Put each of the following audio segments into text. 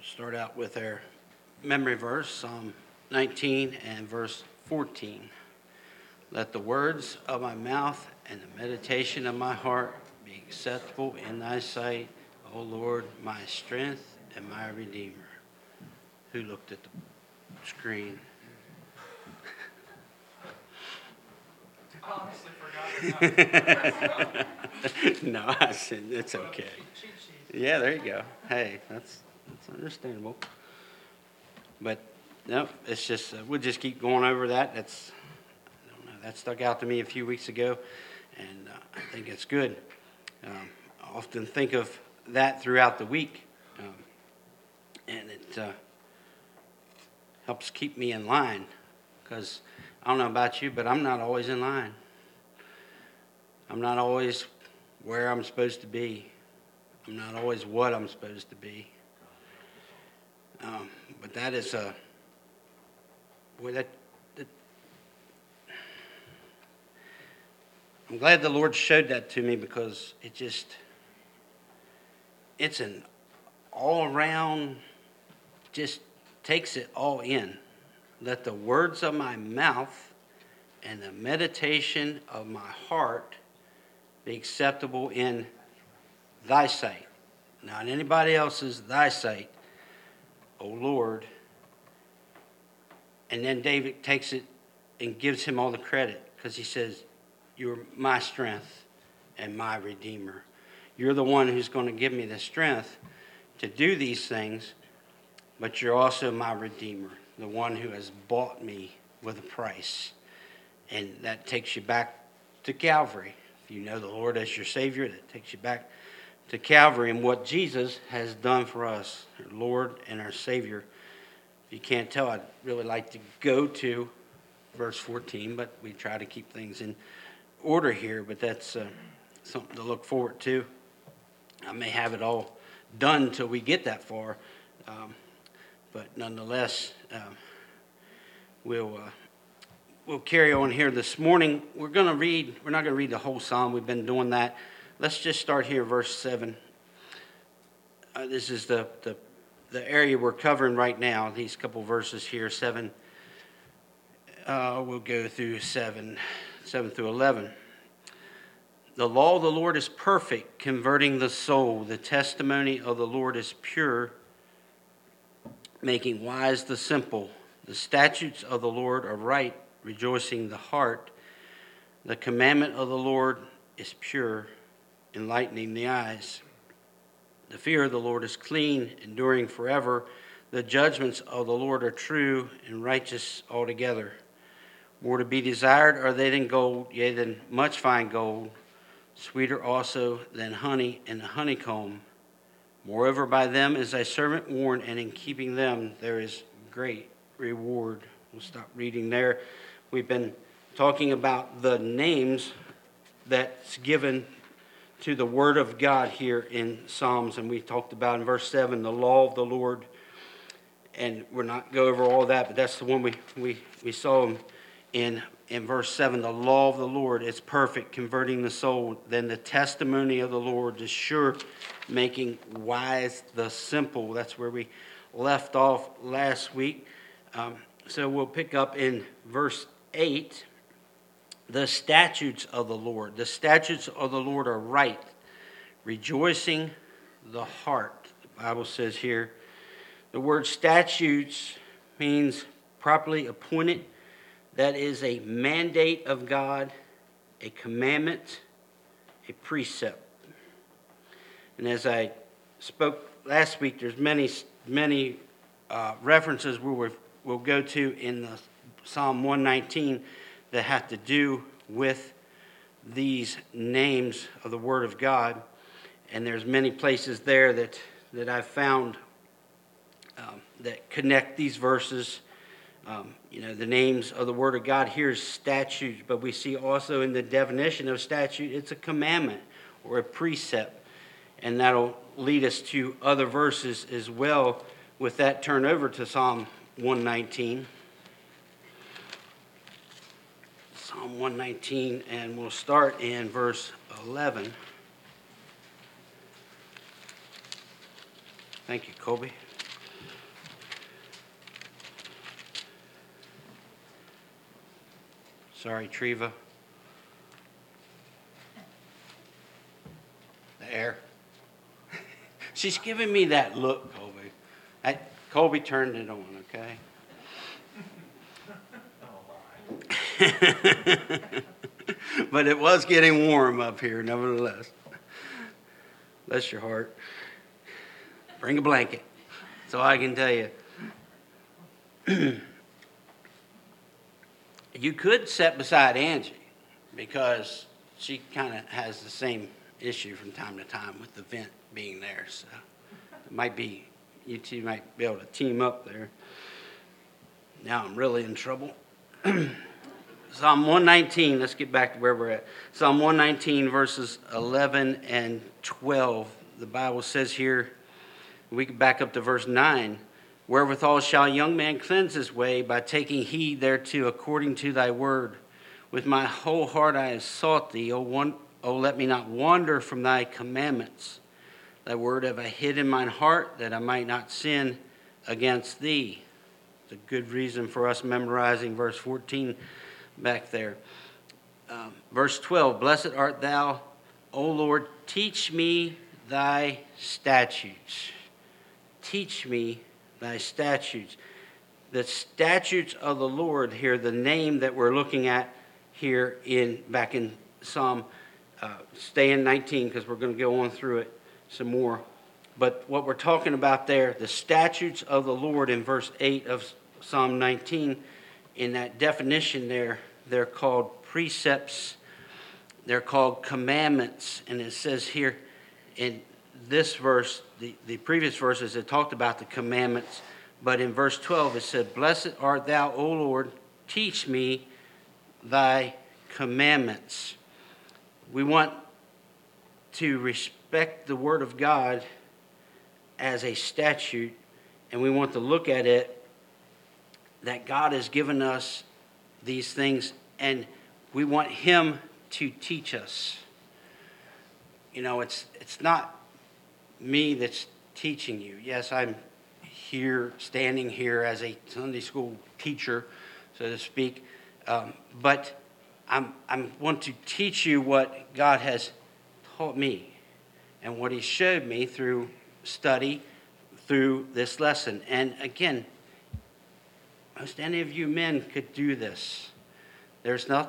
Start out with our memory verse, Psalm 19 and verse 14. Let the words of my mouth and the meditation of my heart be acceptable in thy sight, O Lord, my strength and my Redeemer. Who looked at the screen? I honestly forgot. No, I said it's okay. Yeah, there you go. Hey, that's understandable. But no, it's just we'll just keep going over that. I don't know, that stuck out to me a few weeks ago, and I think it's good. I often think of that throughout the week, and it helps keep me in line, because I don't know about you, but I'm not always in line. I'm not always where I'm supposed to be. I'm not always what I'm supposed to be. But that is I'm glad the Lord showed that to me, because it's an all around, just takes it all in. Let the words of my mouth and the meditation of my heart be acceptable in thy sight. Not anybody else's, thy sight, O Lord. And then David takes it and gives him all the credit, because he says, you're my strength and my Redeemer. You're the one who's going to give me the strength to do these things, but you're also my Redeemer, the one who has bought me with a price. And that takes you back to Calvary. If you know the Lord as your Savior, that takes you back to Calvary and what Jesus has done for us, our Lord and our Savior. If you can't tell, I'd really like to go to verse 14, but we try to keep things in order here, but that's something to look forward to. I may have it all done till we get that far, but nonetheless, we'll carry on here this morning. We're not going to read the whole psalm. We've been doing that. Let's just start here, verse 7. This is the area we're covering right now, these couple verses here, 7. We'll go through 7 through 11. The law of the Lord is perfect, converting the soul. The testimony of the Lord is pure, making wise the simple. The statutes of the Lord are right, rejoicing the heart. The commandment of the Lord is pure, enlightening the eyes. The fear of the Lord is clean, enduring forever. The judgments of the Lord are true and righteous altogether. More to be desired are they than gold, yea, than much fine gold, sweeter also than honey and the honeycomb. Moreover, by them is thy servant warned, and in keeping them there is great reward. We'll stop reading there. We've been talking about the names that's given to the Word of God here in Psalms, and we talked about in verse 7 the law of the Lord, and we're not go over all that, but that's the one we saw in verse 7. The law of the Lord is perfect, converting the soul. Then the testimony of the Lord is sure, making wise the simple. That's where we left off last week. So we'll pick up in verse 8. The statutes of the Lord. The statutes of the Lord are right, rejoicing the heart. The Bible says here, the word statutes means properly appointed. That is a mandate of God, a commandment, a precept. And as I spoke last week, there's many references we'll go to in the Psalm 119 that have to do with these names of the Word of God. And there's many places there that I've found that connect these verses. The names of the Word of God here is statutes, but we see also in the definition of statute, it's a commandment or a precept. And that'll lead us to other verses as well. With that, turn over to Psalm 119. Psalm 119, and we'll start in verse 11. Thank you, Colby. Sorry, Treva. The air. She's giving me that look, Colby. Colby turned it on, okay? But it was getting warm up here, nevertheless. Bless your heart. Bring a blanket. That's all I can tell you. You could sit beside Angie because she kind of has the same issue from time to time with the vent being there. So it might be, you two might be able to team up there. Now I'm really in trouble. Psalm 119, let's get back to where we're at. Psalm 119, verses 11 and 12. The Bible says here, we can back up to verse 9. Wherewithal shall a young man cleanse his way by taking heed thereto according to thy word. With my whole heart I have sought thee. O let me not wander from thy commandments. Thy word have I hid in mine heart, that I might not sin against thee. It's a good reason for us memorizing verse 14 back there. Verse 12, blessed art thou, O Lord, teach me thy statutes. Teach me thy statutes. The statutes of the Lord here, the name that we're looking at here back in Psalm, stay in 19 because we're going to go on through it some more. But what we're talking about there, the statutes of the Lord in verse 8 of Psalm 19, in that definition there, they're called precepts, they're called commandments. And it says here in this verse, the previous verses, it talked about the commandments. But in verse 12, it said, blessed art thou, O Lord, teach me thy commandments. We want to respect the Word of God as a statute, and we want to look at it that God has given us these things, and we want Him to teach us. You know, it's not me that's teaching you. Yes, I'm here, standing here as a Sunday school teacher, so to speak, but I want to teach you what God has taught me and what He showed me through study, through this lesson. And again, most any of you men could do this. There's no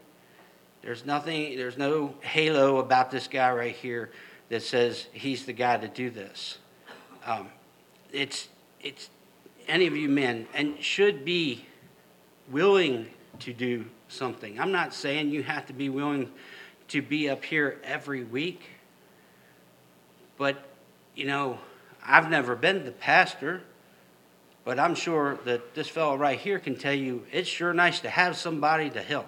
halo about this guy right here that says he's the guy to do this. It's any of you men and should be willing to do something. I'm not saying you have to be willing to be up here every week, but you know, I've never been the pastor, but I'm sure that this fellow right here can tell you it's sure nice to have somebody to help.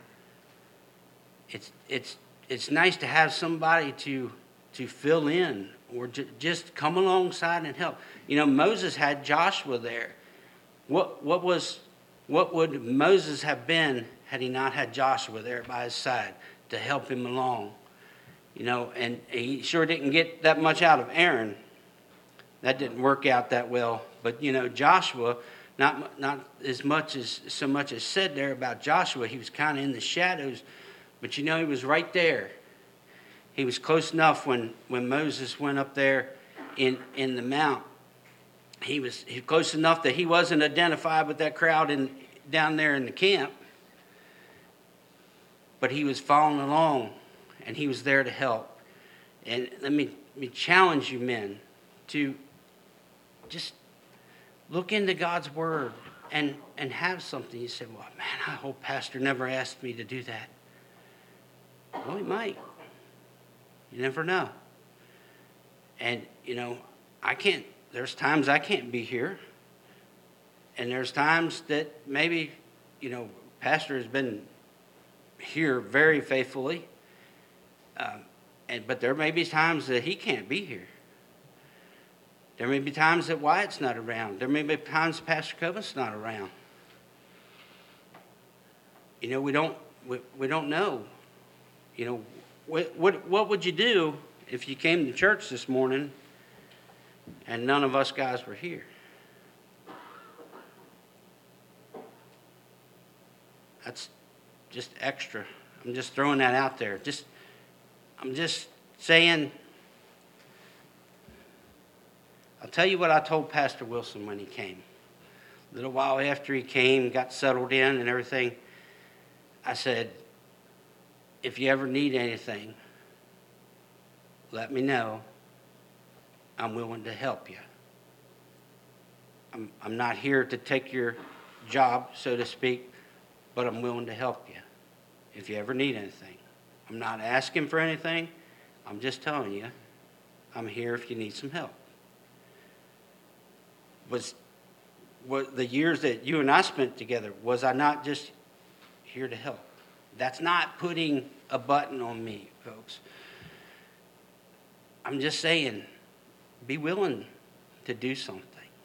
It's nice to have somebody to fill in or just come alongside and help. You know, Moses had Joshua there. What would Moses have been had he not had Joshua there by his side to help him along? You know, and he sure didn't get that much out of Aaron. That didn't work out that well. But, you know, Joshua, not as much as so much as said there about Joshua. He was kind of in the shadows. But, you know, he was right there. He was close enough when Moses went up there in the mount. He was close enough that he wasn't identified with that crowd down there in the camp. But he was following along, and he was there to help. And let me challenge you men to just look into God's Word and have something. You say, well, man, I hope Pastor never asked me to do that. Well, he might. You never know. And, you know, there's times I can't be here. And there's times that maybe, you know, Pastor has been here very faithfully. But there may be times that he can't be here. There may be times that Wyatt's not around. There may be times Pastor Coven's not around. You know, we don't know. You know, what would you do if you came to church this morning and none of us guys were here? That's just extra. I'm just throwing that out there. I'm just saying, I'll tell you what I told Pastor Wilson when he came. A little while after he came, got settled in and everything, I said, if you ever need anything, let me know. I'm willing to help you. I'm not here to take your job, so to speak, but I'm willing to help you if you ever need anything. I'm not asking for anything. I'm just telling you, I'm here if you need some help. Was the years that you and I spent together, was I not just here to help? That's not putting a button on me, folks. I'm just saying, be willing to do something.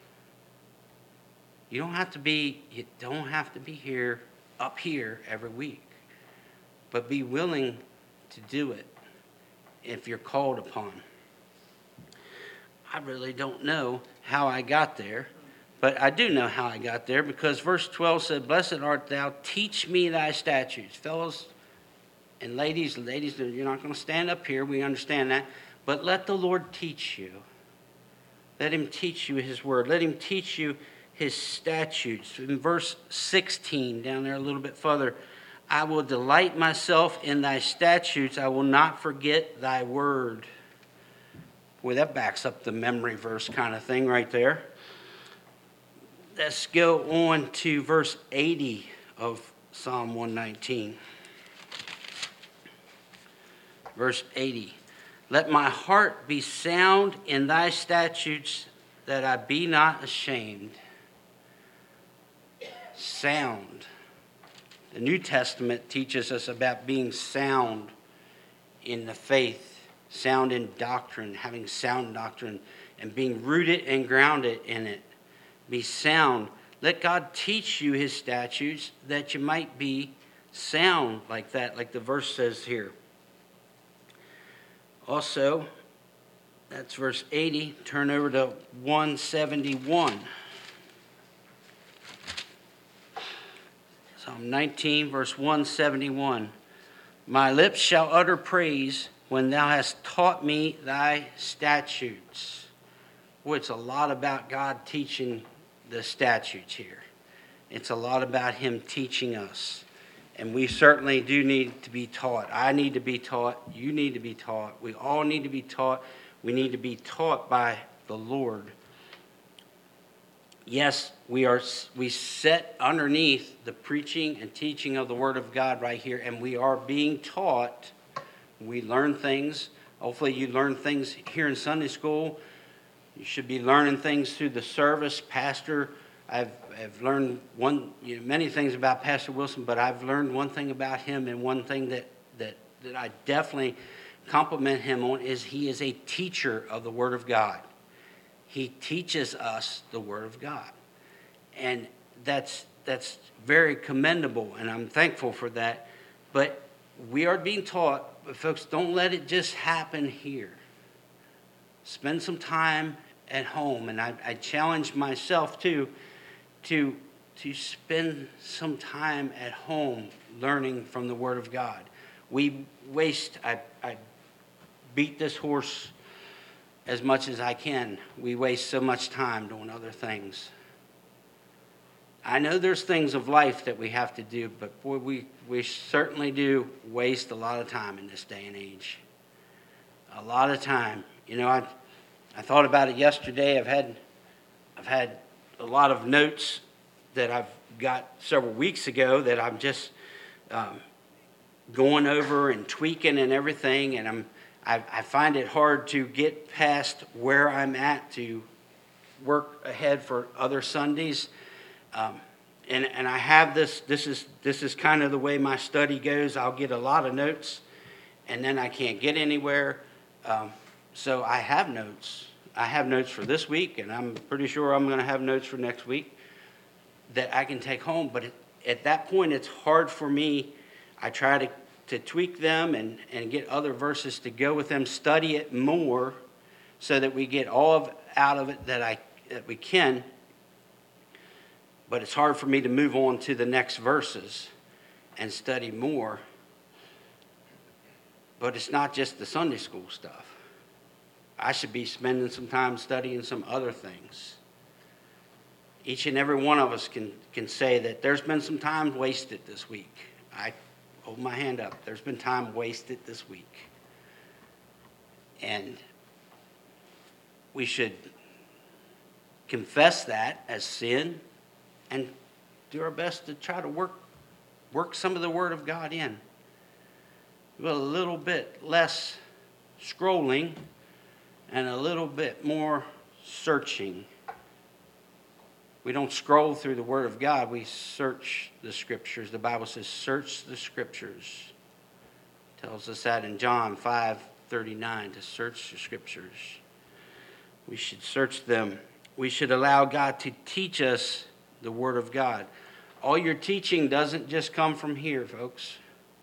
You don't have to be here, up here every week. But be willing to do it if you're called upon. I really don't know how I got there, but I do know how I got there because verse 12 said, blessed art thou, teach me thy statutes. Fellows and ladies, you're not going to stand up here, we understand that, but let the Lord teach you. Let him teach you his word. Let him teach you his statutes. In verse 16, down there a little bit further, I will delight myself in thy statutes. I will not forget thy word. Boy, that backs up the memory verse kind of thing right there. Let's go on to verse 80 of Psalm 119. Verse 80. Let my heart be sound in thy statutes, that I be not ashamed. Sound. The New Testament teaches us about being sound in the faith, sound in doctrine, having sound doctrine, and being rooted and grounded in it. Be sound. Let God teach you his statutes that you might be sound like that, like the verse says here. Also, that's verse 80. Turn over to 171. Psalm 19, verse 171. My lips shall utter praise when thou hast taught me thy statutes. Boy, it's a lot about God teaching the statutes here. It's a lot about him teaching us. And we certainly do need to be taught. I need to be taught. You need to be taught. We all need to be taught. We need to be taught by the Lord. Yes, we sit underneath the preaching and teaching of the Word of God right here, and we are being taught. We learn things. Hopefully you learn things here in Sunday school. You should be learning things through the service. Pastor, I've learned many things about Pastor Wilson, but I've learned one thing about him, and one thing that I definitely compliment him on is he is a teacher of the Word of God. He teaches us the Word of God. And that's very commendable, and I'm thankful for that. But we are being taught, but folks, don't let it just happen here. Spend some time at home, and I challenge myself too to spend some time at home learning from the Word of God. We waste, I beat this horse as much as I can. We waste so much time doing other things. I know there's things of life that we have to do, but boy, we certainly do waste a lot of time in this day and age. A lot of time. You know, I thought about it yesterday. I've had a lot of notes that I've got several weeks ago that I'm just going over and tweaking and everything, and I find it hard to get past where I'm at to work ahead for other Sundays. And I have this is kind of the way my study goes. I'll get a lot of notes, and then I can't get anywhere. So I have notes. I have notes for this week, and I'm pretty sure I'm going to have notes for next week that I can take home. But at that point, it's hard for me. I try to tweak them and get other verses to go with them, study it more so that we get all out of it that we can. But it's hard for me to move on to the next verses. and study more. But it's not just the Sunday school stuff. I should be spending some time studying some other things. Each and every one of us can say that there's been some time wasted this week. I hold my hand up. There's been time wasted this week. And we should confess that as sin and do our best to try to work some of the Word of God in. With a little bit less scrolling and a little bit more searching. We don't scroll through the Word of God. We search the Scriptures. The Bible says, search the Scriptures. It tells us that in John 5:39, to search the Scriptures. We should search them. We should allow God to teach us the Word of God. All your teaching doesn't just come from here, folks.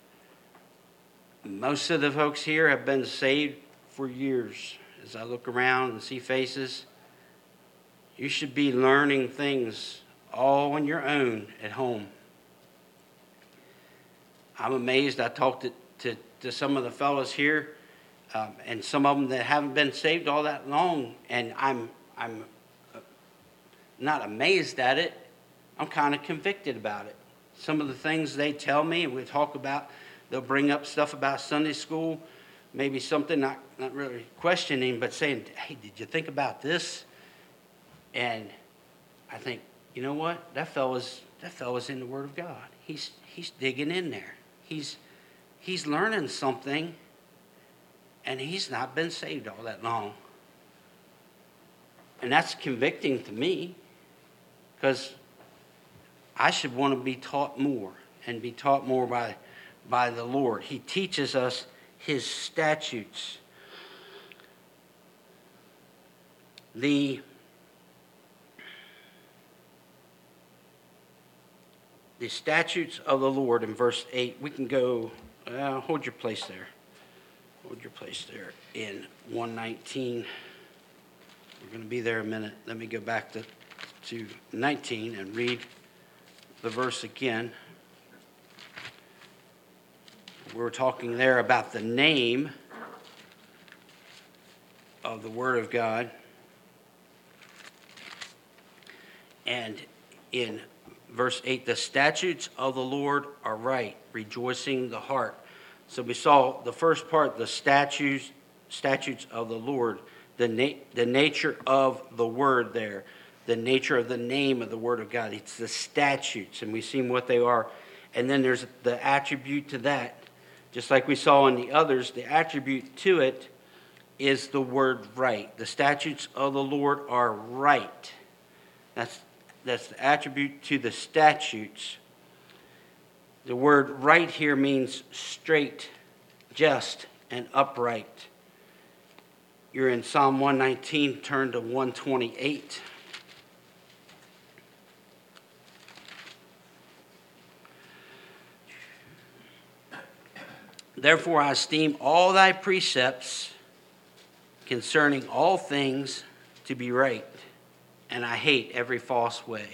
Most of the folks here have been saved for years. As I look around and see faces, you should be learning things all on your own at home. I'm amazed. I talked to some of the fellows here, and some of them that haven't been saved all that long, and I'm not amazed at it. I'm kind of convicted about it. Some of the things they tell me, and we talk about, they'll bring up stuff about Sunday school, maybe something not really questioning, but saying, hey, did you think about this? And I think, you know what? That fella's in the Word of God. He's digging in there. He's learning something, and he's not been saved all that long. And that's convicting to me, because I should want to be taught more, and be taught more by the Lord. He teaches us His statutes. The statutes of the Lord in verse 8, we can go, hold your place there. Hold your place there in 119. We're going to be there a minute. Let me go back to 19 and read the verse again. We were talking there about the name of the Word of God. And in verse 8, the statutes of the Lord are right, rejoicing the heart. So we saw the first part, the statutes of the Lord, the nature of the Word there, the nature of the name of the Word of God. It's the statutes, and we've seen what they are. And then there's the attribute to that. Just like we saw in the others, the attribute to it is the word right. The statutes of the Lord are right. That's the attribute to the statutes. The word right here means straight, just, and upright. You're in Psalm 119, turn to 128. Therefore I esteem all thy precepts concerning all things to be right, and I hate every false way.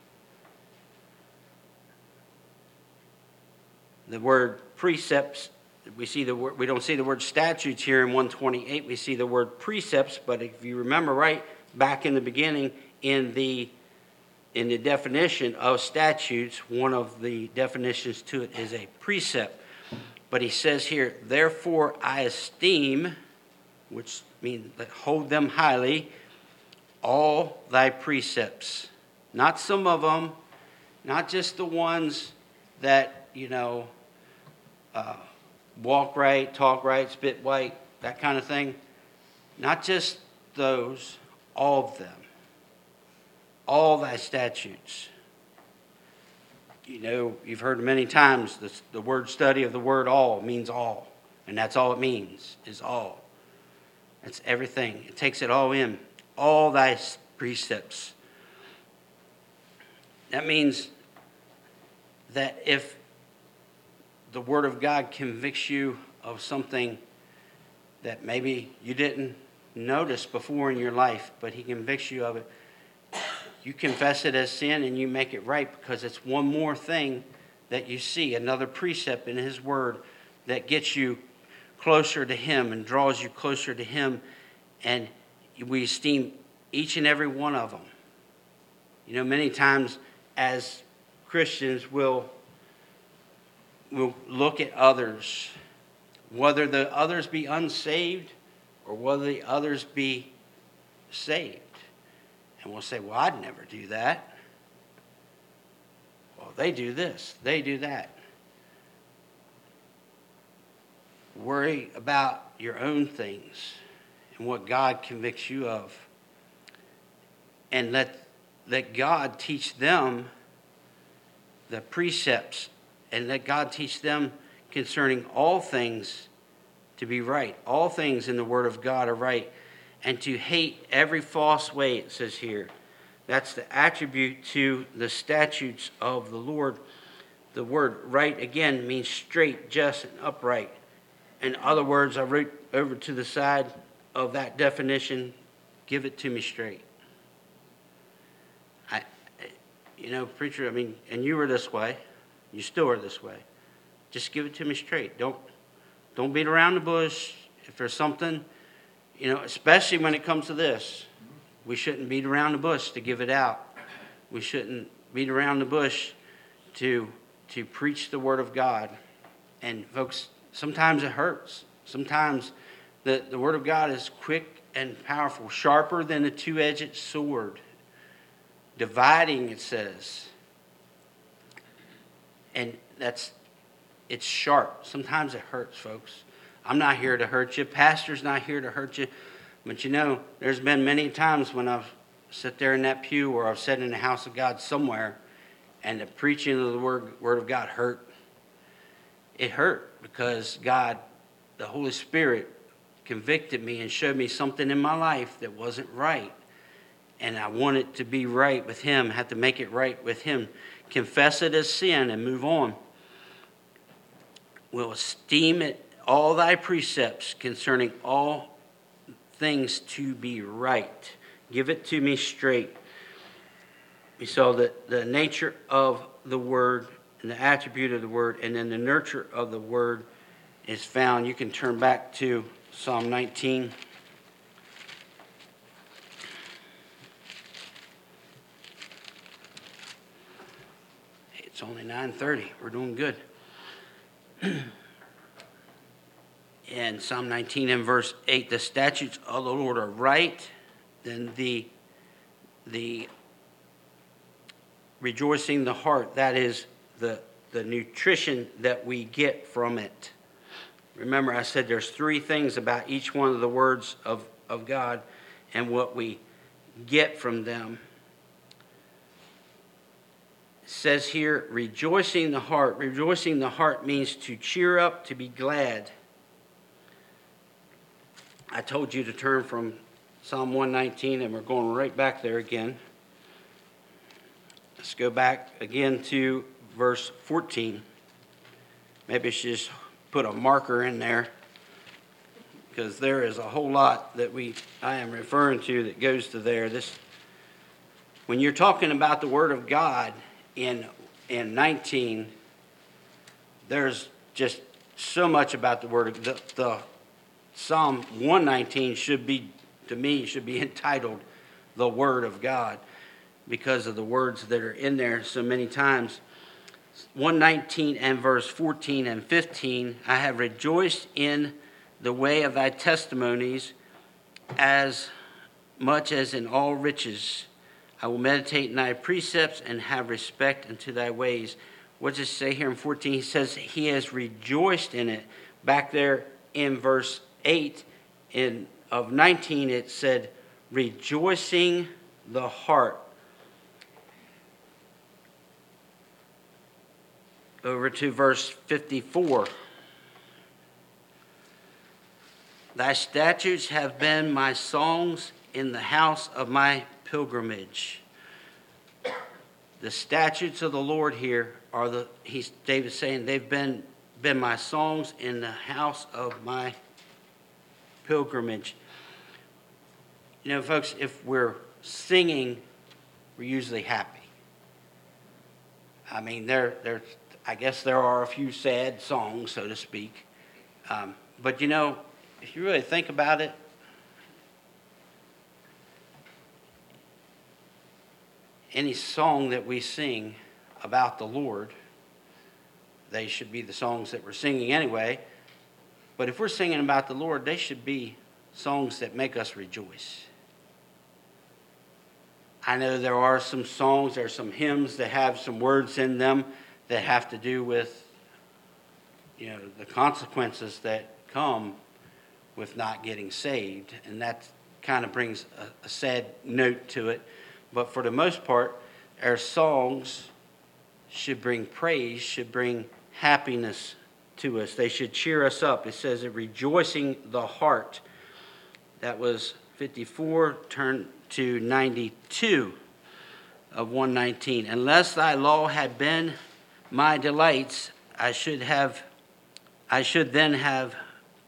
The word precepts, we don't see the word statutes here in 128. We see the word precepts, but if you remember right, back in the beginning, in the definition of statutes, one of the definitions to it is a precept. But he says here, therefore I esteem, which means that hold them highly, all thy precepts. Not some of them, not just the ones that, walk right, talk right, spit right, that kind of thing. Not just those, all of them. All thy statutes. You've heard many times the word study of the word all means all. And that's all it means, is all. It's everything. It takes it all in. All thy precepts. That means that if the Word of God convicts you of something that maybe you didn't notice before in your life, but He convicts you of it, you confess it as sin and you make it right, because it's one more thing that you see, another precept in His Word that gets you closer to Him and draws you closer to Him, and we esteem each and every one of them. You know, many times as Christians we'll look at others, whether the others be unsaved or whether the others be saved. And we'll say, well, I'd never do that. Well, they do this, they do that. Worry about your own things and what God convicts you of. And let God teach them the precepts, and let God teach them concerning all things to be right. All things in the Word of God are right. And to hate every false way, it says here. That's the attribute to the statutes of the Lord. The word right, again, means straight, just, and upright. In other words, I wrote over to the side of that definition, give it to me straight. Preacher, and you were this way. You still are this way. Just give it to me straight. Don't beat around the bush. If there's something, especially when it comes to this, we shouldn't beat around the bush to give it out. We shouldn't beat around the bush to preach the Word of God. And folks, sometimes it hurts. Sometimes the Word of God is quick and powerful, sharper than a two-edged sword. Dividing, it says. And it's sharp. Sometimes it hurts, folks. I'm not here to hurt you. Pastor's not here to hurt you. But there's been many times when I've sat there in that pew or I've sat in the house of God somewhere and the preaching of the Word of God hurt. It hurt because God, the Holy Spirit, convicted me and showed me something in my life that wasn't right. And I want it to be right with Him. I have to make it right with Him. Confess it as sin and move on. We'll esteem it all thy precepts concerning all things to be right. Give it to me straight. We saw that the nature of the Word and the attribute of the Word, and then the nurture of the Word is found. You can turn back to Psalm 19. It's only 9:30. We're doing good. In Psalm 19 and verse 8, the statutes of the Lord are right. Then the rejoicing the heart, that is the nutrition that we get from it. Remember, I said there's three things about each one of the words of God and what we get from them. It says here, rejoicing the heart. Rejoicing the heart means to cheer up, to be glad. I told you to turn from Psalm 119, and we're going right back there again. Let's go back again to verse 14. Maybe I should just put a marker in there, because there is a whole lot that I am referring to that goes to there. When you're talking about the Word of God in 19, there's just so much about the Word. The Psalm 119 should be entitled The Word of God, because of the words that are in there so many times. 119 and verse 14 and 15, I have rejoiced in the way of thy testimonies as much as in all riches. I will meditate in thy precepts and have respect unto thy ways. What does it say here in 14? He says he has rejoiced in it. Back there in verse 8 of 19, it said, rejoicing the heart. Over to verse 54. Thy statutes have been my songs in the house of my pilgrimage. The statutes of the Lord here are David's saying they've been my songs in the house of my pilgrimage. Folks, if we're singing, we're usually happy. There I guess there are a few sad songs, so to speak. But you know, if you really think about it, any song that we sing about the Lord, they should be the songs that we're singing anyway. But if we're singing about the Lord, they should be songs that make us rejoice. I know there are some songs, there are some hymns that have some words in them that have to do with, you know, the consequences that come with not getting saved. And that kind of brings a sad note to it. But for the most part, our songs should bring praise, should bring happiness to us. They should cheer us up. It says, rejoicing the heart. That was 54, turn to 92 of 119. Unless thy law had been my delights, I should then have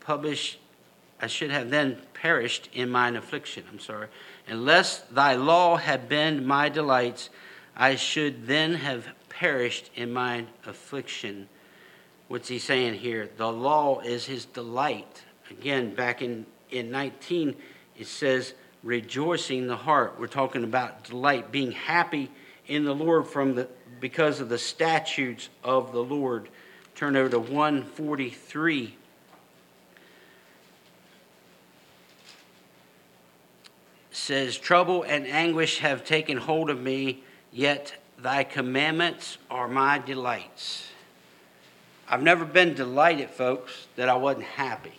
perished in mine affliction. Unless thy law had been my delights, I should then have perished in mine affliction. What's he saying here? The law is his delight. Again, back in 19, it says, rejoicing the heart. We're talking about delight, being happy in the Lord because of the statutes of the Lord. Turn over to 143. Says, trouble and anguish have taken hold of me, yet thy commandments are my delights. I've never been delighted, folks, that I wasn't happy.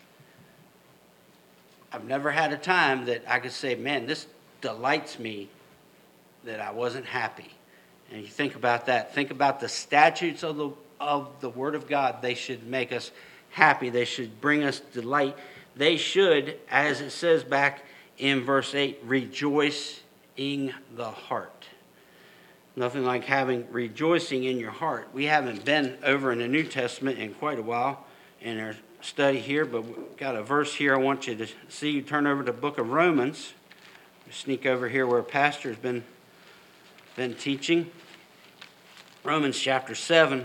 I've never had a time that I could say, man, this delights me, that I wasn't happy. And you think about that. Think about the statutes of the Word of God. They should make us happy. They should bring us delight. They should, as it says back in verse 8, rejoice in the heart. Nothing like having rejoicing in your heart. We haven't been over in the New Testament in quite a while in our study here, but we've got a verse here I want you to see. You turn over to the book of Romans. Sneak over here where Pastor's been teaching. Romans chapter 7.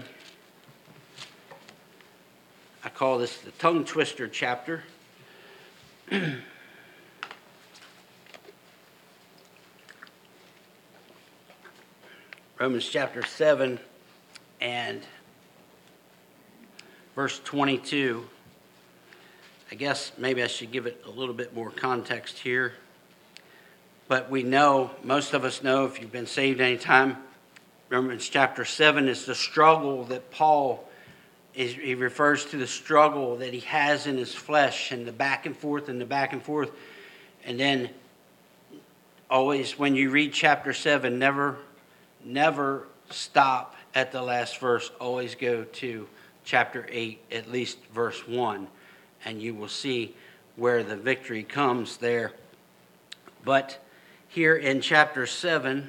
I call this the tongue twister chapter. Romans chapter 7 and verse 22. I guess maybe I should give it a little bit more context here. But we know, most of us know, if you've been saved any time, Romans chapter 7 is the struggle that Paul he refers to the struggle that he has in his flesh and the back and forth and the back and forth. And then always when you read chapter 7, never stop at the last verse. Always go to chapter 8, at least verse 1, and you will see where the victory comes there. But here in chapter 7,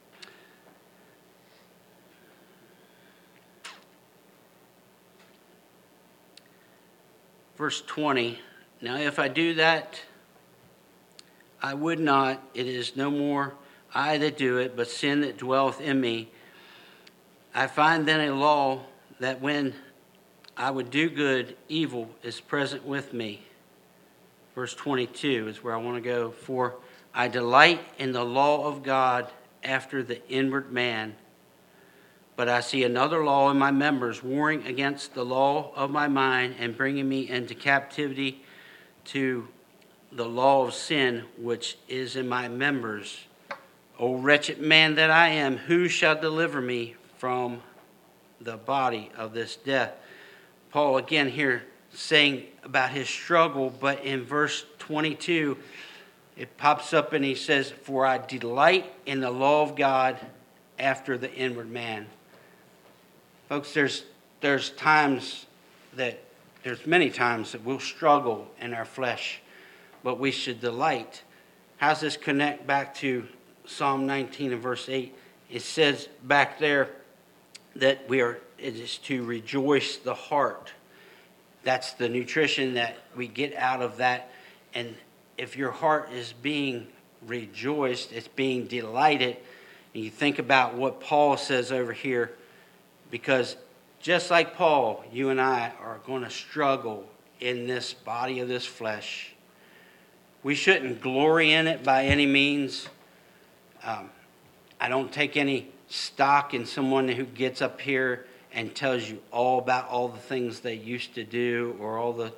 verse 20, now if I do that, I would not, it is no more I that do it, but sin that dwelleth in me. I find then a law that when I would do good, evil is present with me. Verse 22 is where I want to go. For I delight in the law of God after the inward man, but I see another law in my members, warring against the law of my mind and bringing me into captivity to the law of sin which is in my members. O wretched man that I am, who shall deliver me from the body of this death? Paul again here saying about his struggle, but in verse 22, it pops up and he says, for I delight in the law of God after the inward man. Folks, there's many times that we'll struggle in our flesh, but we should delight. How's this connect back to Psalm 19 and verse 8? It says back there that it is to rejoice the heart. That's the nutrition that we get out of that. And if your heart is being rejoiced, it's being delighted, and you think about what Paul says over here, because just like Paul, you and I are going to struggle in this body of this flesh. We shouldn't glory in it by any means. I don't take any stock in someone who gets up here and tells you all about all the things they used to do, or all the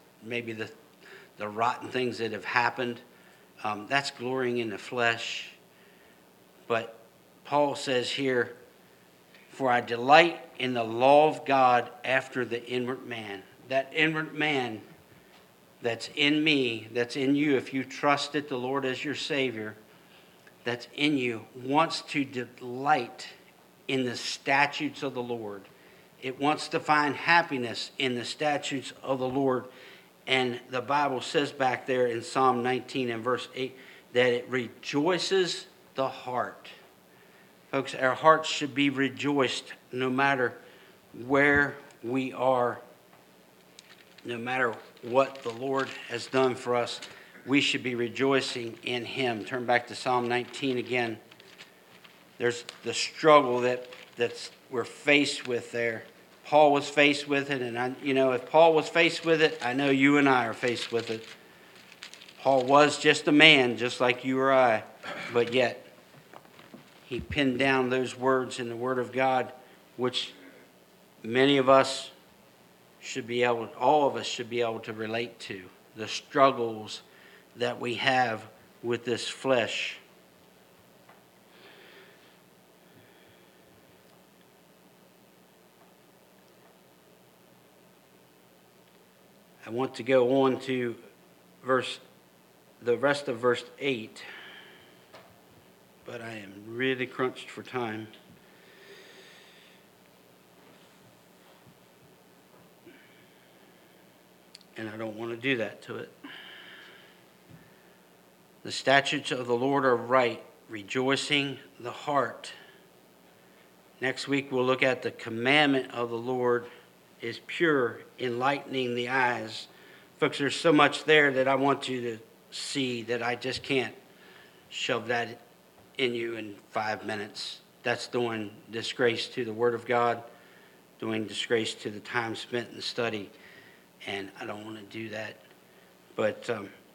rotten things that have happened. That's glorying in the flesh. But Paul says here, for I delight in the law of God after the inward man. That inward man that's in me, that's in you, if you trusted the Lord as your Savior, that's in you, wants to delight in the statutes of the Lord. It wants to find happiness in the statutes of the Lord. And the Bible says back there in Psalm 19 and verse 8 that it rejoices the heart. Folks, our hearts should be rejoiced no matter where we are, no matter what the Lord has done for us. We should be rejoicing in Him. Turn back to Psalm 19 again. There's the struggle that's we're faced with there. Paul was faced with it, and if Paul was faced with it, I know you and I are faced with it. Paul was just a man, just like you or I, but yet he pinned down those words in the Word of God, which many of us all of us should be able to relate to. The struggles that we have with this flesh. I want to go on to the rest of verse 8, but I am really crunched for time. And I don't want to do that to it. The statutes of the Lord are right, rejoicing the heart. Next week we'll look at the commandment of the Lord is pure, enlightening the eyes. Folks, there's so much there that I want you to see that I just can't shove that in you in 5 minutes. That's doing disgrace to the Word of God, doing disgrace to the time spent in study, and I don't want to do that. But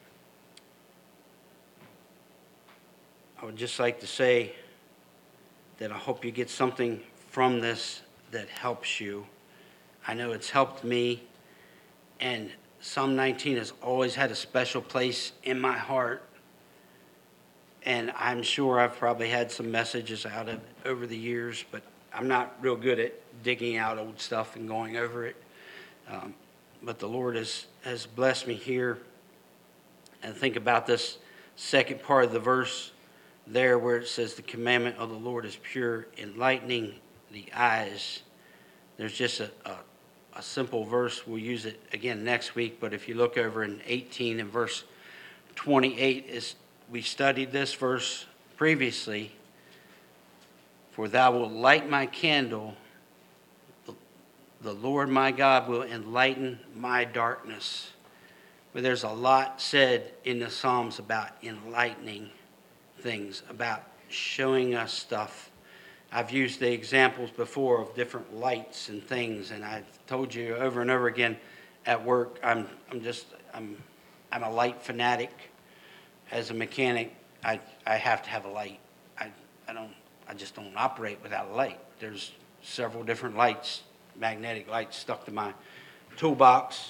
I would just like to say that I hope you get something from this that helps you. I know it's helped me, and Psalm 19 has always had a special place in my heart, and I'm sure I've probably had some messages out of it over the years, but I'm not real good at digging out old stuff and going over it. But the Lord has blessed me here. And think about this second part of the verse there where it says the commandment of the Lord is pure, enlightening the eyes. There's just a simple verse. We'll use it again next week, but if you look over in 18 and verse 28, we studied this verse previously. For thou wilt light my candle, the Lord my God will enlighten my darkness. But there's a lot said in the Psalms about enlightening things, about showing us stuff. I've used the examples before of different lights and things, and I've told you over and over again at work, I'm a light fanatic. As a mechanic, I have to have a light. I just don't operate without a light. There's several different lights, magnetic lights stuck to my toolbox.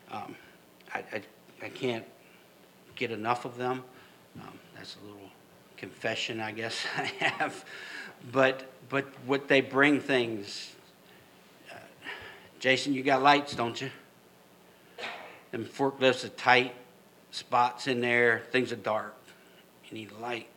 I can't get enough of them. That's a little confession, I guess I have. But what they bring things. Jason, you got lights, don't you? Them forklifts are tight, spots in there, things are dark. You need a light.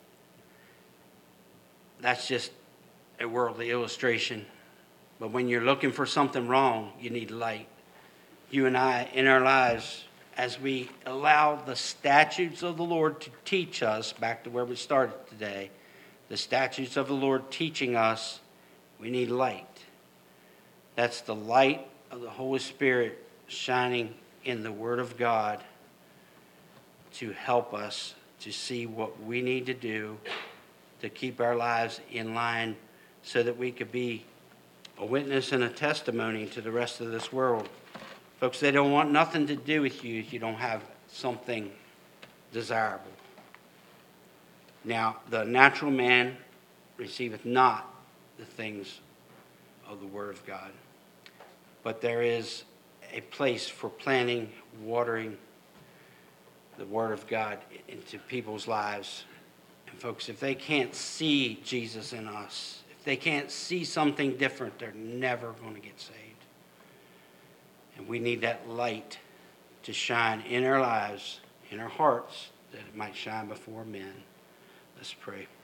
That's just a worldly illustration. But when you're looking for something wrong, you need light. You and I, in our lives, as we allow the statutes of the Lord to teach us, back to where we started today, the statutes of the Lord teaching us, we need light. That's the light of the Holy Spirit shining in the Word of God to help us to see what we need to do to keep our lives in line so that we could be a witness and a testimony to the rest of this world. Folks, they don't want nothing to do with you if you don't have something desirable. Now, the natural man receiveth not the things of the Word of God, but there is a place for planting, watering the Word of God into people's lives. And folks, if they can't see Jesus in us, if they can't see something different, they're never going to get saved. And we need that light to shine in our lives, in our hearts, that it might shine before men. Let's pray.